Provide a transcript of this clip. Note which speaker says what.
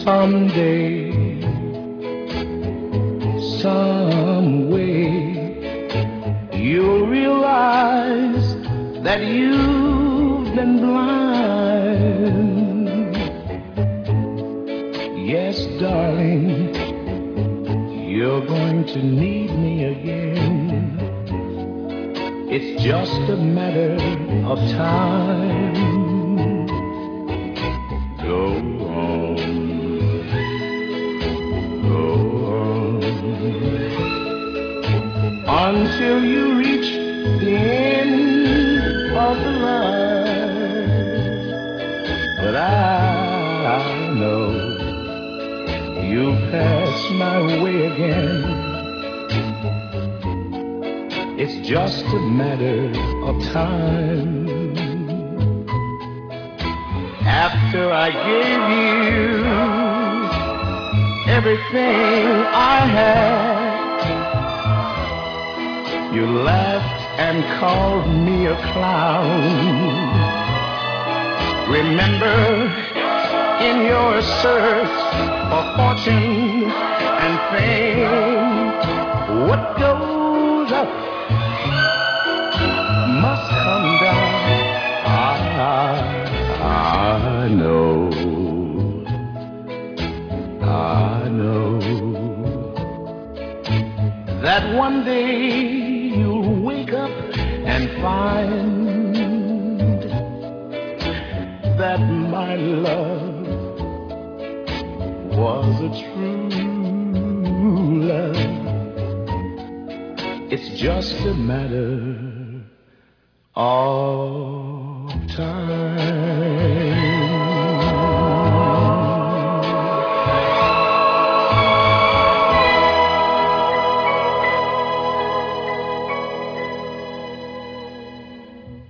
Speaker 1: Someday, some way, you'll realize that you've been blind. Yes, darling, you're going to need me again. It's just a matter of time. Go on, go on, until you reach the end of the line. But I know you'll pass my way again. It's just a matter of time. After I gave you everything I had, you laughed and called me a clown. Remember, in your search for fortune and fame, what goes up must come down. I know, I know that one day you'll wake up and find that my love was a true love. It's just a matter of time.